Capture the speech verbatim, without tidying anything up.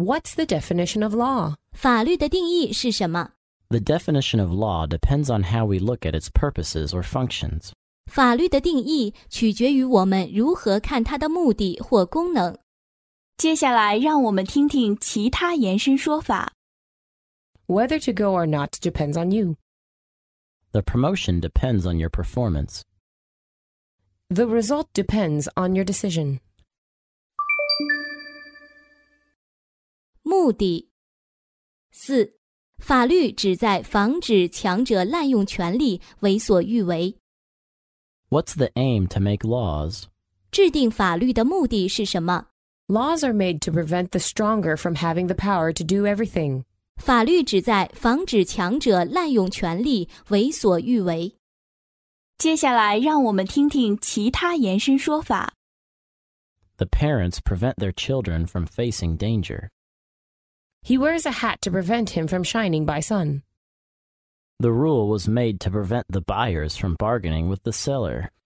What's the definition of law? 法律的定义是什么？ The definition of law depends on how we look at its purposes or functions. 法律的定义取决于我们如何看它的目的或功能。 接下来让我们听听其他延伸说法。 Whether to go or not depends on you. The promotion depends on your performance. The result depends on your decision. 目的。四，法律旨在防止强者滥用权力，为所欲为。 What's the aim to make laws? 制定法律的目的是什么？ Laws are made to prevent the stronger from having the power to do everything. 法律旨在防止强者滥用权力，为所欲为。 接下来让我们听听其他延伸说法。 The parents prevent their children from facing danger. He wears a hat to prevent him from shining by sun. The rule was made to prevent the buyers from bargaining with the seller.